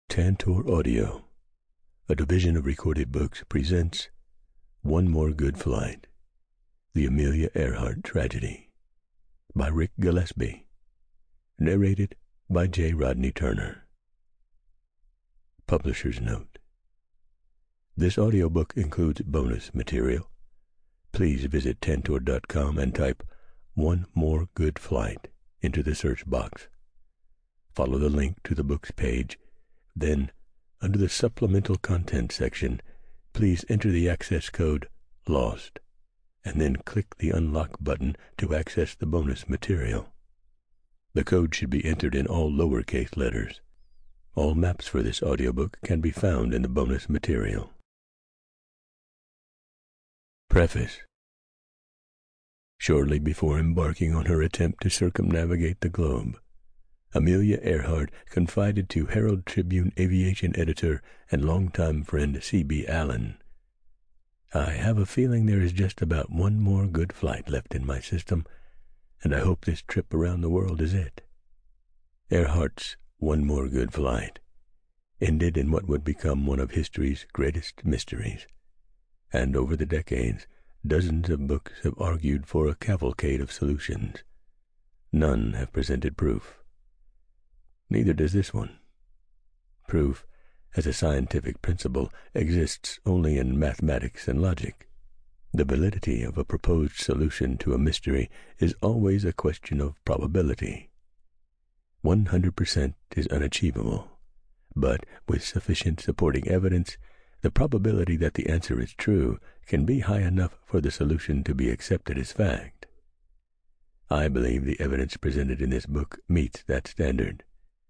Tantor Audio, a division of Recorded Books, presents One More Good Flight, The Amelia Earhart Tragedy, by Rick Gillespie, narrated by J. Rodney Turner. Publisher's Note: this audiobook includes bonus material. Please visit Tantor.com and type One More Good Flight into the search box. Follow the link to the book's page. Then, under the supplemental content section, please enter the access code LOST, and then click the unlock button to access the bonus material. The code should be entered in all lowercase letters. All maps for this audiobook can be found in the bonus material. Preface. Shortly before embarking on her attempt to circumnavigate the globe, Amelia Earhart confided to Herald Tribune aviation editor and longtime friend C.B. Allen, "I have a feeling there is just about one more good flight left in my system, and I hope this trip around the world is it." Earhart's one more good flight ended in what would become one of history's greatest mysteries, and over the decades, dozens of books have argued for a cavalcade of solutions. None have presented proof. Neither does this one. Proof, as a scientific principle, exists only in mathematics and logic. The validity of a proposed solution to a mystery is always a question of probability. 100% is unachievable, but with sufficient supporting evidence, the probability that the answer is true can be high enough for the solution to be accepted as fact. I believe the evidence presented in this book meets that standard.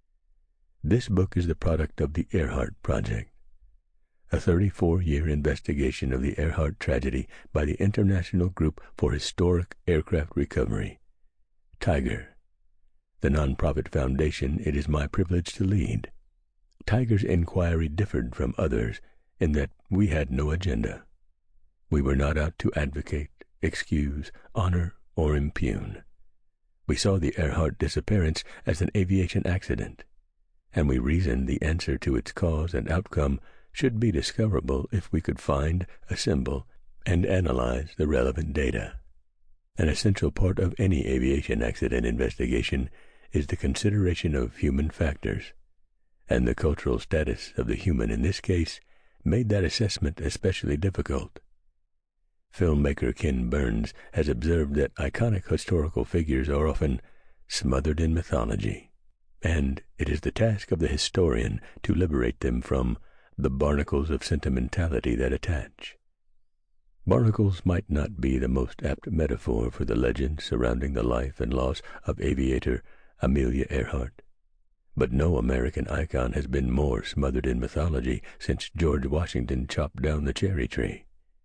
This book is the product of the Earhart Project, a 34-year investigation of the Earhart tragedy by the International Group for Historic Aircraft Recovery, TIGER, the nonprofit foundation it is my privilege to lead. TIGER's inquiry differed from others in that we had no agenda. We were not out to advocate, excuse, honor, or impugn. We saw the Earhart disappearance as an aviation accident, and we reasoned the answer to its cause and outcome should be discoverable if we could find, assemble, and analyze the relevant data. An essential part of any aviation accident investigation is the consideration of human factors, and the cultural status of the human in this case made that assessment especially difficult. Filmmaker Ken Burns has observed that iconic historical figures are often smothered in mythology, and it is the task of the historian to liberate them from the barnacles of sentimentality that attach. Barnacles might not be the most apt metaphor for the legend surrounding the life and loss of aviator Amelia Earhart, but no American icon has been more smothered in mythology since George Washington chopped down the cherry tree.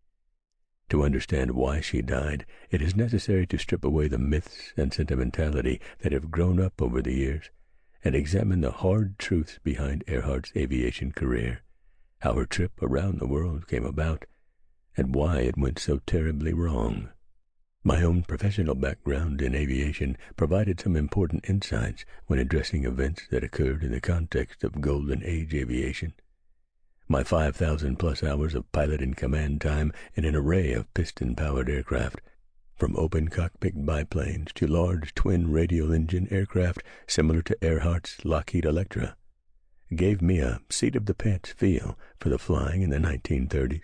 To understand why she died, it is necessary to strip away the myths and sentimentality that have grown up over the years and examine the hard truths behind Earhart's aviation career, how her trip around the world came about, and why it went so terribly wrong. My own professional background in aviation provided some important insights when addressing events that occurred in the context of Golden Age aviation. My 5,000-plus hours of pilot and command time in an array of piston-powered aircraft, from open cockpit biplanes to large twin radial engine aircraft similar to Earhart's Lockheed Electra, gave me a seat-of-the-pants feel for the flying in the 1930s.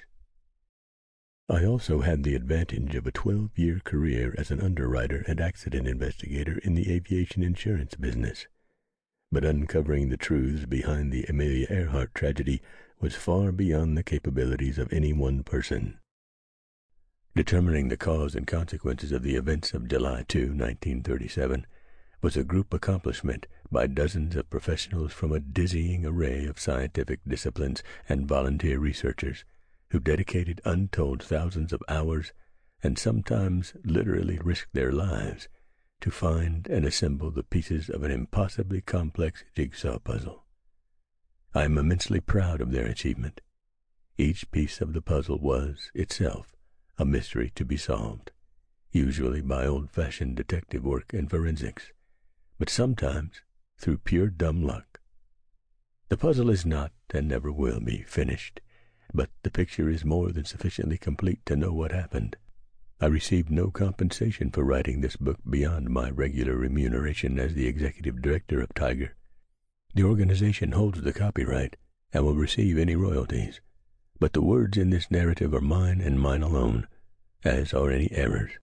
I also had the advantage of a 12-year career as an underwriter and accident investigator in the aviation insurance business, but uncovering the truths behind the Amelia Earhart tragedy was far beyond the capabilities of any one person. Determining the cause and consequences of the events of July 2, 1937, was a group accomplishment by dozens of professionals from a dizzying array of scientific disciplines and volunteer researchers who dedicated untold thousands of hours and sometimes literally risked their lives to find and assemble the pieces of an impossibly complex jigsaw puzzle. I am immensely proud of their achievement. Each piece of the puzzle was, itself, a mystery to be solved, usually by old-fashioned detective work and forensics, but sometimes through pure dumb luck. The puzzle is not, and never will be, finished, but the picture is more than sufficiently complete to know what happened. I received no compensation for writing this book beyond my regular remuneration as the executive director of Tiger. The organization holds the copyright and will receive any royalties, but the words in this narrative are mine and mine alone, as are any errors.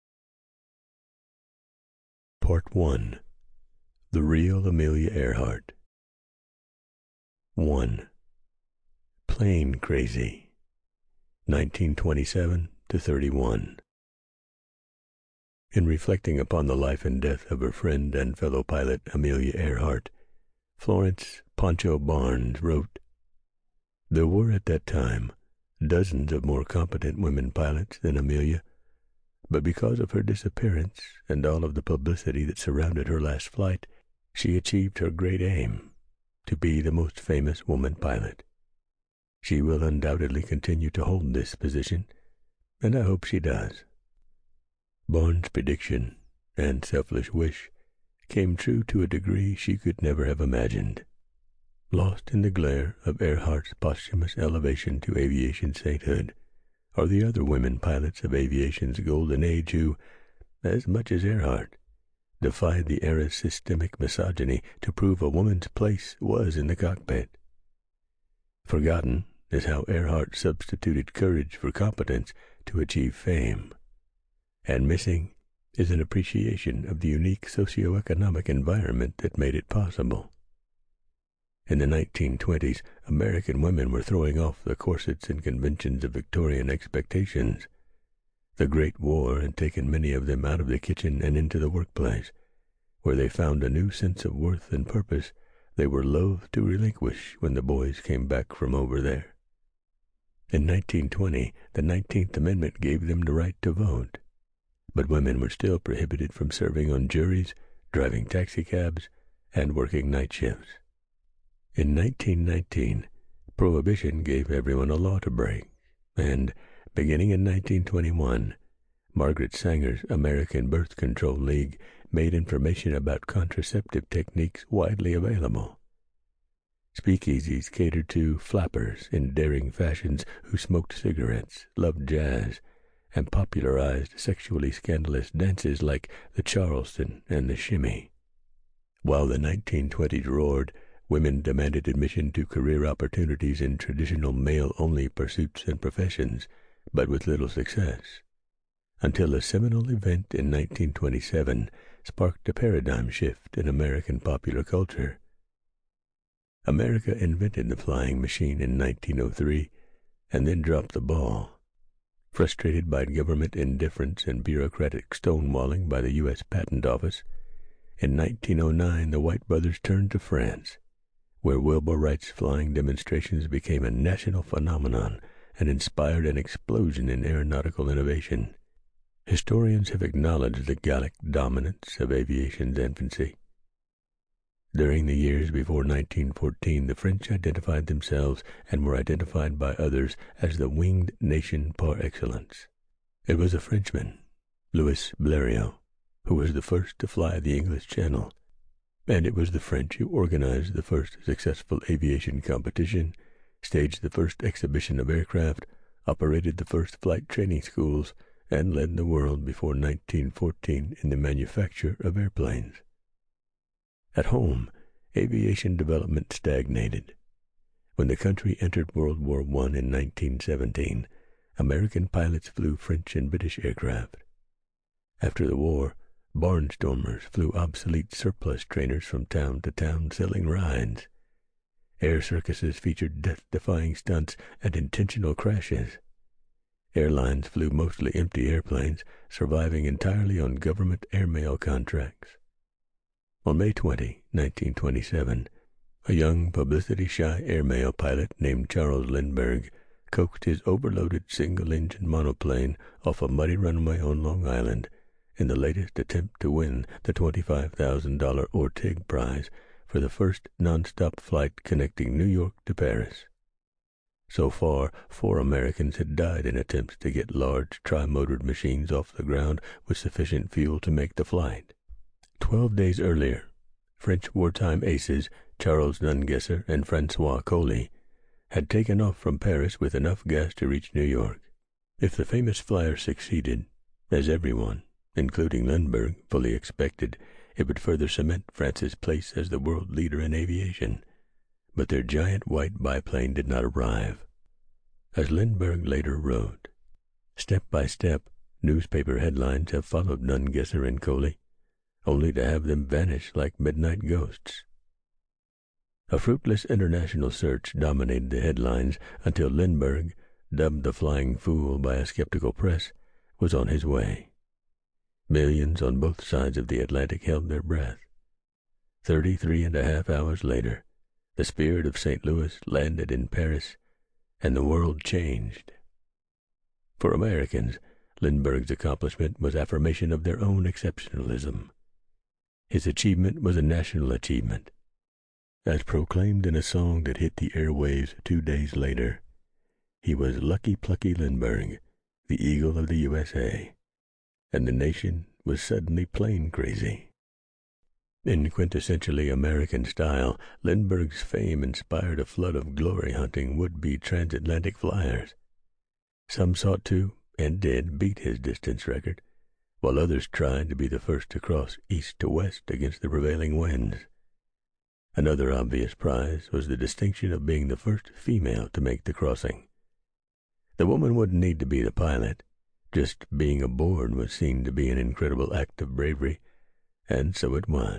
Part 1. The Real Amelia Earhart. 1. Plane Crazy, 1927 to 31. In reflecting upon the life and death of her friend and fellow pilot Amelia Earhart, Florence Pancho Barnes wrote, "There were at that time dozens of more competent women pilots than Amelia, but because of her disappearance and all of the publicity that surrounded her last flight, she achieved her great aim, to be the most famous woman pilot. She will undoubtedly continue to hold this position, and I hope she does." Barnes' prediction and selfish wish came true to a degree she could never have imagined. Lost in the glare of Earhart's posthumous elevation to aviation sainthood are the other women pilots of aviation's golden age who, as much as Earhart, defied the era's systemic misogyny to prove a woman's place was in the cockpit. Forgotten is how Earhart substituted courage for competence to achieve fame, and missing is an appreciation of the unique socio-economic environment that made it possible. In the 1920s, American women were throwing off the corsets and conventions of Victorian expectations. The Great War had taken many of them out of the kitchen and into the workplace, where they found a new sense of worth and purpose they were loath to relinquish when the boys came back from over there. In 1920, the 19th Amendment gave them the right to vote, but women were still prohibited from serving on juries, driving taxicabs, and working night shifts. In 1919, Prohibition gave everyone a law to break, and, beginning in 1921, Margaret Sanger's American Birth Control League made information about contraceptive techniques widely available. Speakeasies catered to flappers in daring fashions who smoked cigarettes, loved jazz, and popularized sexually scandalous dances like the Charleston and the shimmy. While the 1920s roared, women demanded admission to career opportunities in traditional male-only pursuits and professions, but with little success, until a seminal event in 1927 sparked a paradigm shift in American popular culture. America invented the flying machine in 1903 and then dropped the ball. Frustrated by government indifference and bureaucratic stonewalling by the U.S. Patent Office, in 1909 the White brothers turned to France, where Wilbur Wright's flying demonstrations became a national phenomenon and inspired an explosion in aeronautical innovation. Historians have acknowledged the Gallic dominance of aviation's infancy. During the years before 1914, the French identified themselves and were identified by others as the winged nation par excellence. It was a Frenchman, Louis Blériot, who was the first to fly the English Channel, and it was the French who organized the first successful aviation competition, staged the first exhibition of aircraft, operated the first flight training schools, and led the world before 1914 in the manufacture of airplanes. At home, aviation development stagnated. When the country entered World War I in 1917, American pilots flew French and British aircraft. After the war, barnstormers flew obsolete surplus trainers from town to town selling rides. Air circuses featured death-defying stunts and intentional crashes. Airlines flew mostly empty airplanes, surviving entirely on government airmail contracts. On May 20, 1927, a young publicity-shy airmail pilot named Charles Lindbergh coaxed his overloaded single-engine monoplane off a muddy runway on Long Island in the latest attempt to win the $25,000 Orteig Prize for the first non-stop flight connecting New York to Paris. So far, 4 Americans had died in attempts to get large tri-motored machines off the ground with sufficient fuel to make the flight. 12 days earlier, French wartime aces Charles Nungesser and Francois Coley, had taken off from Paris with enough gas to reach New York. If the famous flyer succeeded, as everyone, including Lindbergh, fully expected, it would further cement France's place as the world leader in aviation. But their giant white biplane did not arrive. As Lindbergh later wrote, "Step by step, newspaper headlines have followed Nungesser and Coley, only to have them vanish like midnight ghosts." A fruitless international search dominated the headlines until Lindbergh, dubbed the Flying Fool by a skeptical press, was on his way. Millions on both sides of the Atlantic held their breath. 33.5 hours later, the Spirit of St. Louis landed in Paris, and the world changed. For Americans, Lindbergh's accomplishment was affirmation of their own exceptionalism. His achievement was a national achievement. As proclaimed in a song that hit the airwaves 2 days later, he was Lucky Plucky Lindbergh, the eagle of the USA, and the nation was suddenly plane crazy. In quintessentially American style, Lindbergh's fame inspired a flood of glory-hunting would-be transatlantic flyers. Some sought to, and did, beat his distance record, while others tried to be the first to cross east to west against the prevailing winds. Another obvious prize was the distinction of being the first female to make the crossing. The woman wouldn't need to be the pilot. Just being aboard was seen to be an incredible act of bravery, and so it was.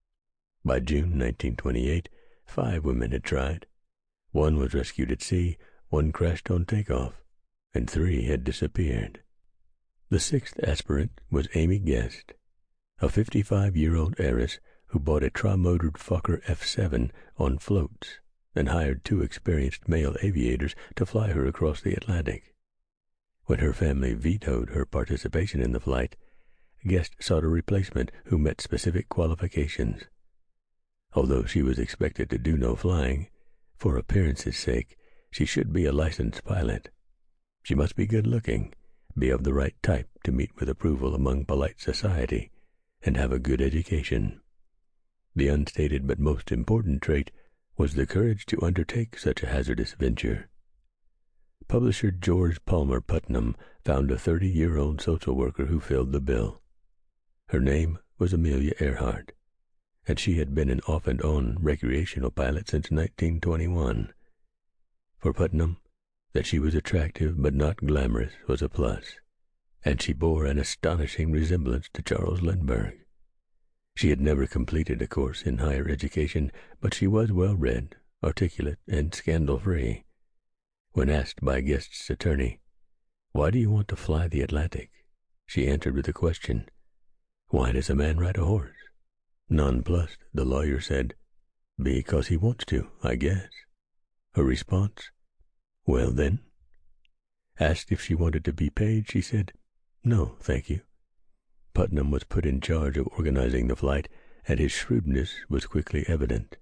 By June 1928, 5 women had tried. 1 was rescued at sea, 1 crashed on takeoff, and 3 had disappeared. The 6th aspirant was Amy Guest, a 55-year-old heiress who bought a tri-motored Fokker F-7 on floats and hired 2 experienced male aviators to fly her across the Atlantic. When her family vetoed her participation in the flight, Guest sought a replacement who met specific qualifications. Although she was expected to do no flying, for appearance's sake, she should be a licensed pilot. She must be good-looking, be of the right type to meet with approval among polite society, and have a good education. The unstated but most important trait was the courage to undertake such a hazardous venture. Publisher George Palmer Putnam found a 30-year-old social worker who filled the bill. Her name was Amelia Earhart, and she had been an off-and-on recreational pilot since 1921. For Putnam, that she was attractive but not glamorous was a plus, and she bore an astonishing resemblance to Charles Lindbergh. She had never completed a course in higher education, but she was well-read, articulate, and scandal-free. When asked by Guest's attorney, "Why do you want to fly the Atlantic?" she answered with a question, "Why does a man ride a horse?" Nonplussed, the lawyer said, "Because he wants to, I guess." Her response, "Well then?" Asked if she wanted to be paid, she said, "No, thank you." Putnam was put in charge of organizing the flight, and his shrewdness was quickly evident.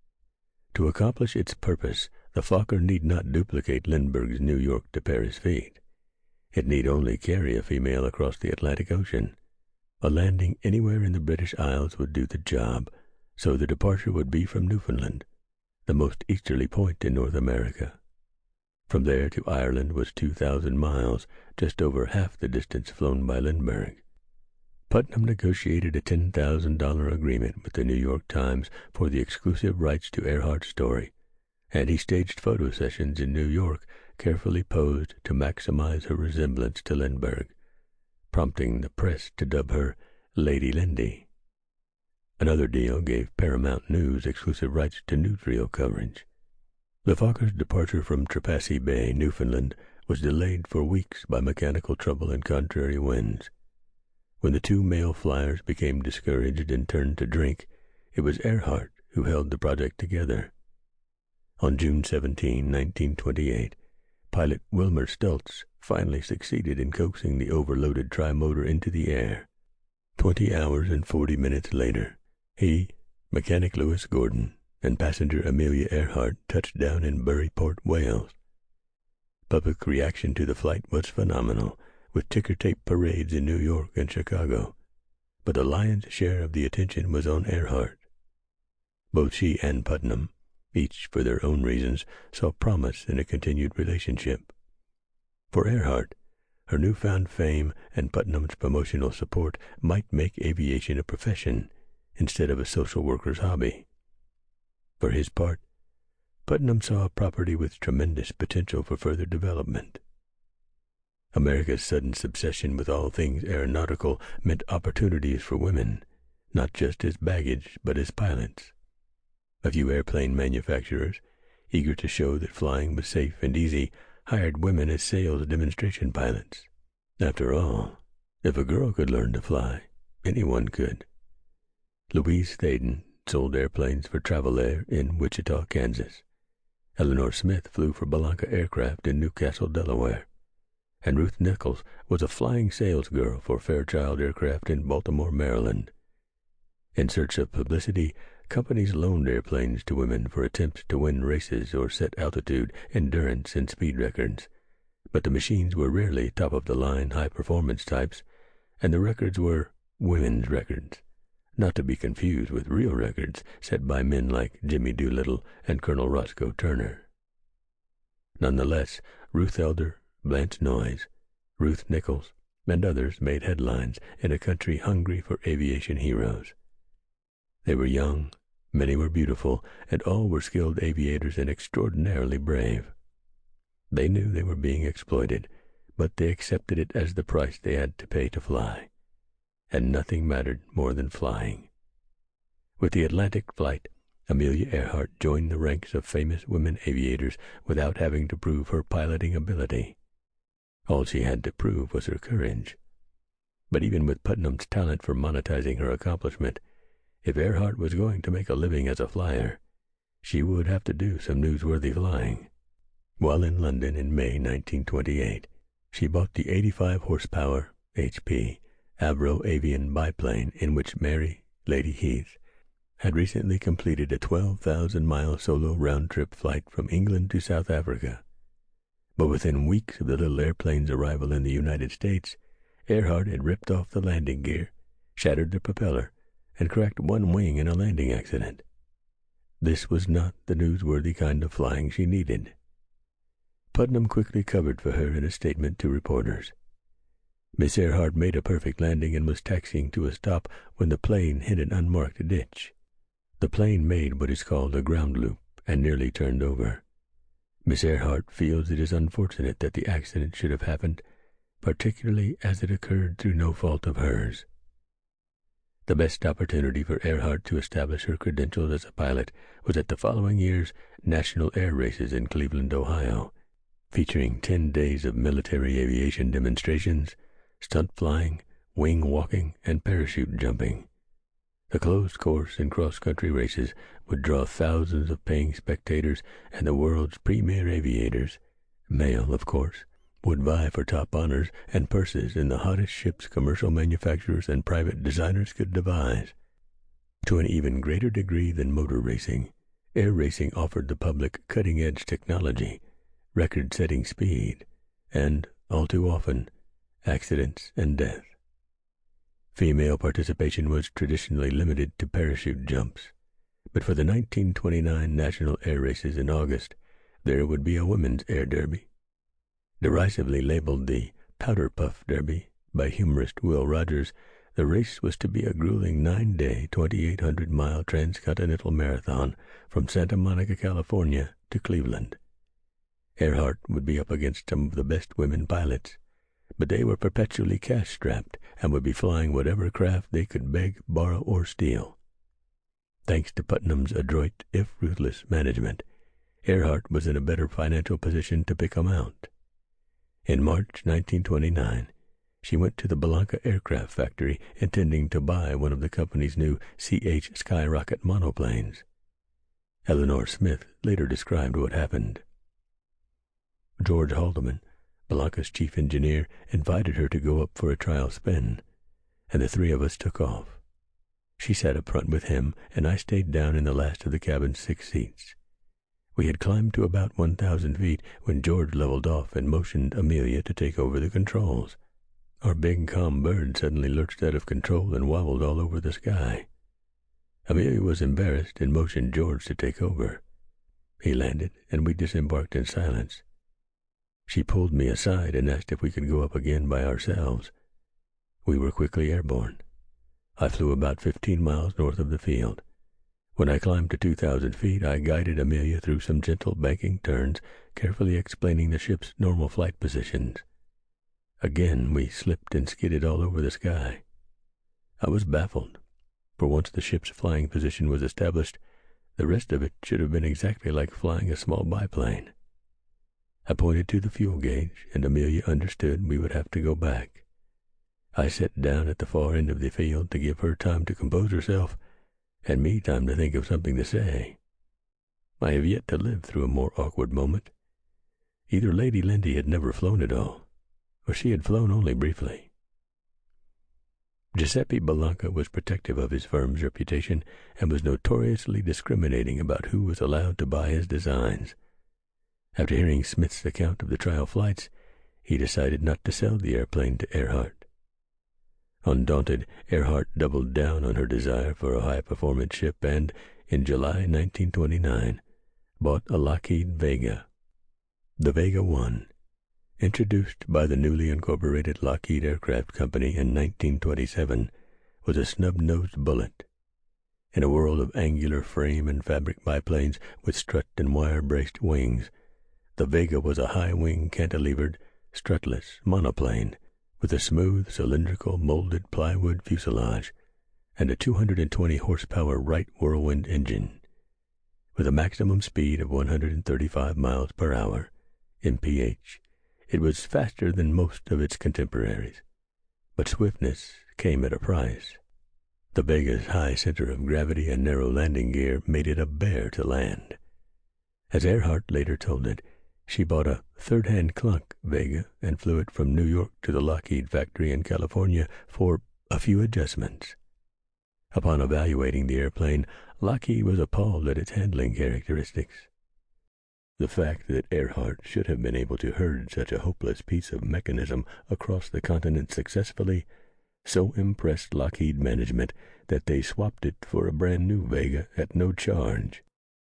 To accomplish its purpose, the Fokker need not duplicate Lindbergh's New York to Paris feat. It need only carry a female across the Atlantic Ocean. A landing anywhere in the British Isles would do the job, so the departure would be from Newfoundland, the most easterly point in North America. From there to Ireland was 2,000 miles, just over half the distance flown by Lindbergh. Putnam negotiated a $10,000 agreement with the New York Times for the exclusive rights to Earhart's story, and he staged photo sessions in New York carefully posed to maximize her resemblance to Lindbergh, prompting the press to dub her Lady Lindy. Another deal gave Paramount News exclusive rights to newsreel coverage. The Fokker's departure from Trepassey Bay, Newfoundland, was delayed for weeks by mechanical trouble and contrary winds. When the 2 male flyers became discouraged and turned to drink, it was Earhart who held the project together. On June 17, 1928, pilot Wilmer Stultz finally succeeded in coaxing the overloaded tri-motor into the air. 20 hours and 40 minutes later, he, mechanic Lewis Gordon, and passenger Amelia Earhart touched down in Bury Port, Wales. Public reaction to the flight was phenomenal, with ticker-tape parades in New York and Chicago, but the lion's share of the attention was on Earhart. Both she and Putnam, each for their own reasons, saw promise in a continued relationship. For Earhart, her newfound fame and Putnam's promotional support might make aviation a profession instead of a social worker's hobby. For his part, Putnam saw a property with tremendous potential for further development. America's sudden obsession with all things aeronautical meant opportunities for women, not just as baggage but as pilots. A few airplane manufacturers, eager to show that flying was safe and easy, hired women as sales demonstration pilots. After all, if a girl could learn to fly, anyone could. Louise Thaden sold airplanes for Travel Air in Wichita, Kansas. Eleanor Smith flew for Balanca Aircraft in Newcastle, Delaware. And Ruth Nichols was a flying salesgirl for Fairchild Aircraft in Baltimore, Maryland. In search of publicity, companies loaned airplanes to women for attempts to win races or set altitude, endurance, and speed records. But the machines were rarely top-of-the-line high-performance types, and the records were women's records, not to be confused with real records set by men like Jimmy Doolittle and Colonel Roscoe Turner. Nonetheless, Ruth Elder, Blanche Noyes, Ruth Nichols, and others made headlines in a country hungry for aviation heroes. They were young, many were beautiful, and all were skilled aviators and extraordinarily brave. They knew they were being exploited, but they accepted it as the price they had to pay to fly, and nothing mattered more than flying. With the Atlantic flight, Amelia Earhart joined the ranks of famous women aviators without having to prove her piloting ability. All she had to prove was her courage. But even with Putnam's talent for monetizing her accomplishment, if Earhart was going to make a living as a flyer, she would have to do some newsworthy flying. While in London in May 1928, she bought the 85-horsepower HP Avro Avian biplane in which Mary, Lady Heath, had recently completed a 12,000-mile solo round-trip flight from England to South Africa. But within weeks of the little airplane's arrival in the United States, Earhart had ripped off the landing gear, shattered the propeller, and cracked one wing in a landing accident. This was not the newsworthy kind of flying she needed. Putnam quickly covered for her in a statement to reporters. Miss Earhart made a perfect landing and was taxiing to a stop when the plane hit an unmarked ditch. The plane made what is called a ground loop and nearly turned over. Miss Earhart feels it is unfortunate that the accident should have happened, particularly as it occurred through no fault of hers. The best opportunity for Earhart to establish her credentials as a pilot was at the following year's National Air Races in Cleveland, Ohio, featuring 10 days of military aviation demonstrations, stunt flying, wing walking, and parachute jumping. The closed course and cross-country races would draw thousands of paying spectators, and the world's premier aviators, male of course, would vie for top honors and purses in the hottest ships commercial manufacturers and private designers could devise. To an even greater degree than motor racing, air racing offered the public cutting-edge technology, record-setting speed, and, all too often, accidents and death. Female participation was traditionally limited to parachute jumps, but for the 1929 National Air Races in August, there would be a women's air derby. Derisively labeled the Powder Puff Derby by humorist Will Rogers, the race was to be a grueling 9-day, 2,800-mile transcontinental marathon from Santa Monica, California to Cleveland. Earhart would be up against some of the best women pilots, but they were perpetually cash-strapped and would be flying whatever craft they could beg, borrow, or steal. Thanks to Putnam's adroit, if ruthless, management, Earhart was in a better financial position to pick 'em out. In March 1929, she went to the Balanca Aircraft Factory intending to buy one of the company's new CH Skyrocket monoplanes. Eleanor Smith later described what happened. George Haldeman, Balanca's chief engineer, invited her to go up for a trial spin, and the three of us took off. She sat up front with him, and I stayed down in the last of the cabin's 6 seats. We had climbed to about 1,000 feet when George leveled off and motioned Amelia to take over the controls. Our big calm bird suddenly lurched out of control and wobbled all over the sky. Amelia was embarrassed and motioned George to take over. He landed, and we disembarked in silence. She pulled me aside and asked if we could go up again by ourselves. We were quickly airborne. I flew about 15 miles north of the field. When I climbed to 2,000 feet, I guided Amelia through some gentle banking turns, carefully explaining the ship's normal flight positions. Again, we slipped and skidded all over the sky. I was baffled, for once the ship's flying position was established, the rest of it should have been exactly like flying a small biplane. I pointed to the fuel gauge, and Amelia understood we would have to go back. I sat down at the far end of the field to give her time to compose herself, and me time to think of something to say. I have yet to live through a more awkward moment. Either Lady Lindy had never flown at all, or she had flown only briefly. Giuseppe Balanca was protective of his firm's reputation and was notoriously discriminating about who was allowed to buy his designs. After hearing Smith's account of the trial flights, he decided not to sell the airplane to Earhart. Undaunted, Earhart doubled down on her desire for a high-performance ship and, in July 1929, bought a Lockheed Vega. The Vega I, introduced by the newly incorporated Lockheed Aircraft Company in 1927, was a snub-nosed bullet. In a world of angular frame and fabric biplanes with strut and wire-braced wings, the Vega was a high-wing cantilevered, strutless monoplane with a smooth, cylindrical, molded plywood fuselage and a 220-horsepower Wright Whirlwind engine. With a maximum speed of 135 miles per hour, mph, it was faster than most of its contemporaries, but swiftness came at a price. The Vega's high center of gravity and narrow landing gear made it a bear to land. As Earhart later told it, she bought a third-hand Clunk Vega and flew it from New York to the Lockheed factory in California for a few adjustments. Upon evaluating the airplane, Lockheed was appalled at its handling characteristics. The fact that Earhart should have been able to herd such a hopeless piece of mechanism across the continent successfully so impressed Lockheed management that they swapped it for a brand-new Vega at no charge.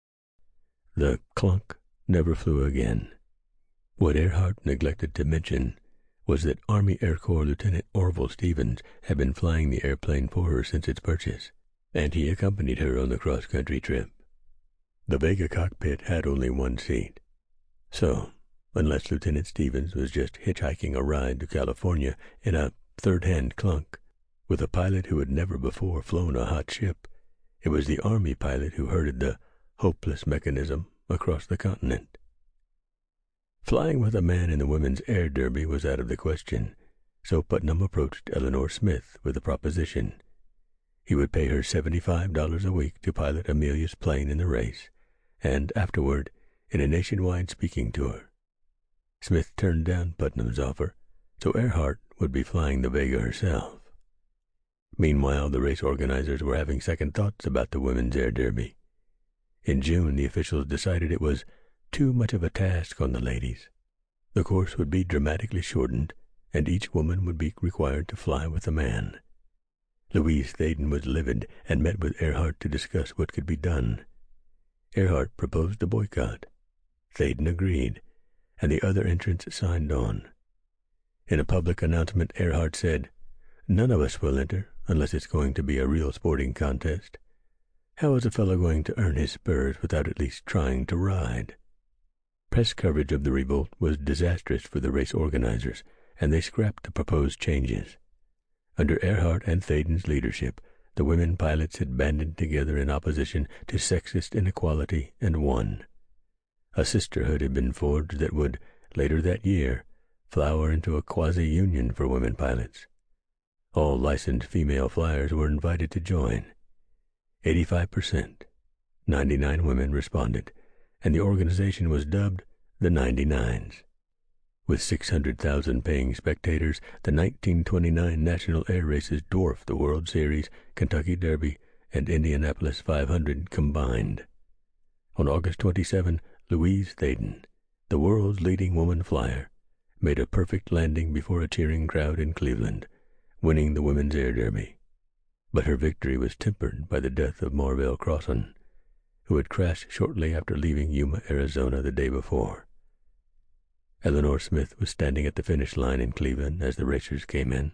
The Clunk never flew again. What Earhart neglected to mention was that Army Air Corps Lieutenant Orville Stevens had been flying the airplane for her since its purchase, and he accompanied her on the cross-country trip. The Vega cockpit had only one seat, so, unless Lieutenant Stevens was just hitchhiking a ride to California in a third-hand Clunk with a pilot who had never before flown a hot ship, it was the Army pilot who herded the hopeless mechanism across the continent. Flying with a man in the Women's Air Derby was out of the question, so Putnam approached Eleanor Smith with a proposition. He would pay her $75 a week to pilot Amelia's plane in the race, and afterward in a nationwide speaking tour. Smith turned down Putnam's offer, so Earhart would be flying the Vega herself. Meanwhile, the race organizers were having second thoughts about the Women's Air Derby. In June, the officials decided it was too much of a task on the ladies. The course would be dramatically shortened, and each woman would be required to fly with a man. Louise Thaden was livid and met with Earhart to discuss what could be done. Earhart proposed a boycott. Thaden agreed, and the other entrants signed on. In a public announcement, Earhart said, "None of us will enter unless it's going to be a real sporting contest. How is a fellow going to earn his spurs without at least trying to ride?" Press coverage of the revolt was disastrous for the race organizers, and they scrapped the proposed changes. Under Earhart and Thaden's leadership, the women pilots had banded together in opposition to sexist inequality and won. A sisterhood had been forged that would, later that year, flower into a quasi-union for women pilots. All licensed female flyers were invited to join. 85%, 99 women responded, and the organization was dubbed the 99s. With 600,000 paying spectators, the 1929 National Air Races dwarfed the World Series, Kentucky Derby, and Indianapolis 500 combined. On August 27, Louise Thaden, the world's leading woman flyer, made a perfect landing before a cheering crowd in Cleveland, winning the Women's Air Derby. But her victory was tempered by the death of Marvell Crossan, who had crashed shortly after leaving Yuma, Arizona the day before. Eleanor Smith was standing at the finish line in Cleveland as the racers came in.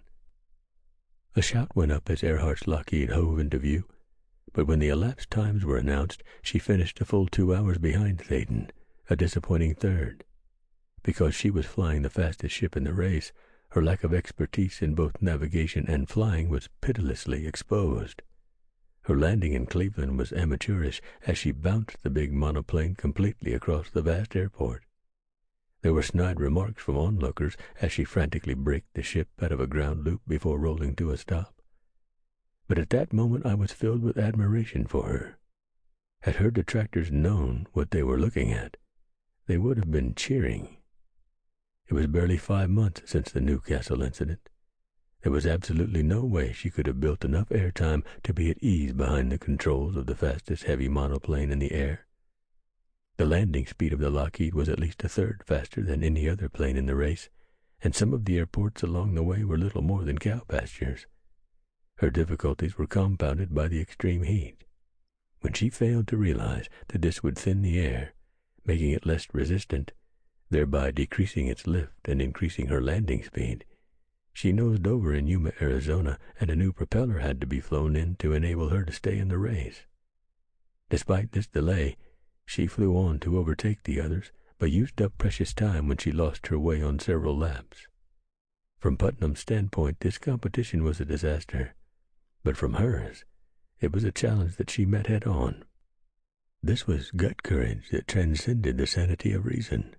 A shout went up as Earhart's Lockheed hove into view, but when the elapsed times were announced, she finished a full 2 hours behind Thayton, a disappointing third. Because she was flying the fastest ship in the race, her lack of expertise in both navigation and flying was pitilessly exposed. Her landing in Cleveland was amateurish as she bounced the big monoplane completely across the vast airport. There were snide remarks from onlookers as she frantically braked the ship out of a ground loop before rolling to a stop. But at that moment I was filled with admiration for her. Had her detractors known what they were looking at, they would have been cheering. It was barely 5 months since the Newcastle incident. There was absolutely no way she could have built enough airtime to be at ease behind the controls of the fastest heavy monoplane in the air. The landing speed of the Lockheed was at least a third faster than any other plane in the race, and some of the airports along the way were little more than cow pastures. Her difficulties were compounded by the extreme heat. When she failed to realize that this would thin the air, making it less resistant, thereby decreasing its lift and increasing her landing speed, she nosed over in Yuma, Arizona, and a new propeller had to be flown in to enable her to stay in the race. Despite this delay, she flew on to overtake the others, but used up precious time when she lost her way on several laps. From Putnam's standpoint, this competition was a disaster, but from hers, it was a challenge that she met head-on. This was gut courage that transcended the sanity of reason.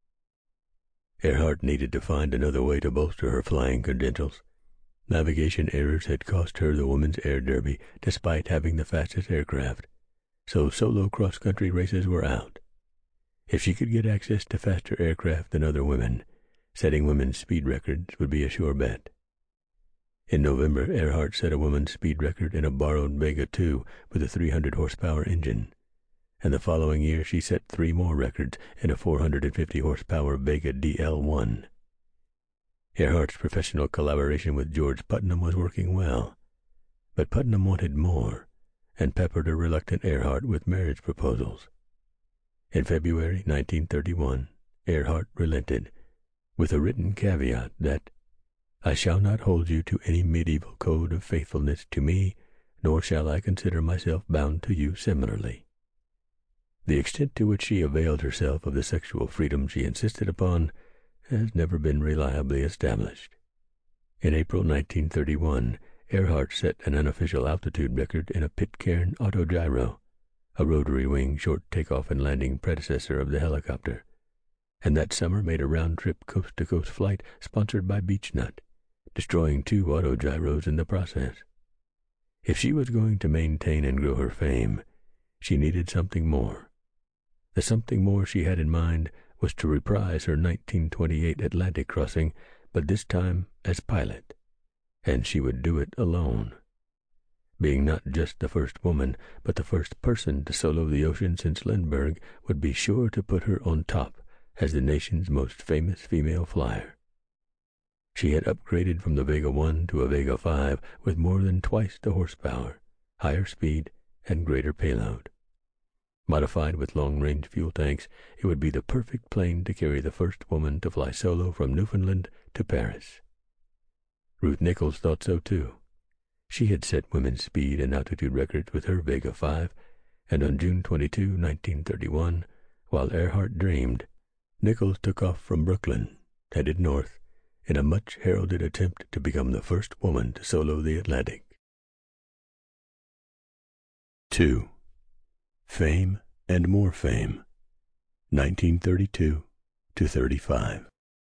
Earhart needed to find another way to bolster her flying credentials. Navigation errors had cost her the Women's Air Derby despite having the fastest aircraft, so solo cross-country races were out. If she could get access to faster aircraft than other women, setting women's speed records would be a sure bet. In November, Earhart set a woman's speed record in a borrowed Vega II with a 300-horsepower engine, and the following year she set 3 more records in a 450-horsepower Vega DL1. Earhart's professional collaboration with George Putnam was working well, but Putnam wanted more and peppered a reluctant Earhart with marriage proposals. In February 1931, Earhart relented, with a written caveat that, "I shall not hold you to any medieval code of faithfulness to me, nor shall I consider myself bound to you similarly." The extent to which she availed herself of the sexual freedom she insisted upon has never been reliably established. In April 1931, Earhart set an unofficial altitude record in a Pitcairn autogyro, a rotary-wing short takeoff and landing predecessor of the helicopter, and that summer made a round-trip coast-to-coast flight sponsored by Beechnut, destroying 2 autogyros in the process. If she was going to maintain and grow her fame, she needed something more. The something more she had in mind was to reprise her 1928 Atlantic crossing, but this time as pilot, and she would do it alone. Being not just the first woman, but the first person to solo the ocean since Lindbergh would be sure to put her on top as the nation's most famous female flyer. She had upgraded from the Vega I to a Vega V with more than twice the horsepower, higher speed, and greater payload. Modified with long-range fuel tanks, it would be the perfect plane to carry the first woman to fly solo from Newfoundland to Paris. Ruth Nichols thought so too. She had set women's speed and altitude records with her Vega V, and on June 22, 1931, while Earhart dreamed, Nichols took off from Brooklyn, headed north, in a much-heralded attempt to become the first woman to solo the Atlantic. 2. Fame and More Fame, 1932 to 35.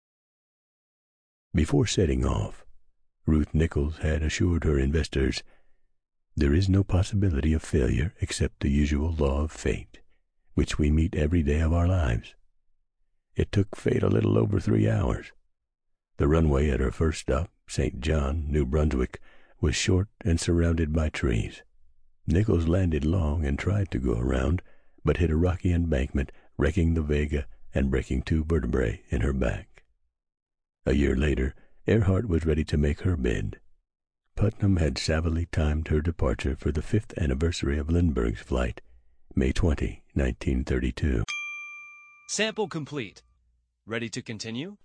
Before setting off, Ruth Nichols had assured her investors, "There is no possibility of failure except the usual law of fate, which we meet every day of our lives." It took fate a little over 3 hours. The runway at her first stop, St. John, New Brunswick, was short and surrounded by trees. Nichols landed long and tried to go around, but hit a rocky embankment, wrecking the Vega and breaking 2 vertebrae in her back. A year later, Earhart was ready to make her bid. Putnam had savvily timed her departure for the 5th anniversary of Lindbergh's flight, May 20, 1932. Sample complete. Ready to continue?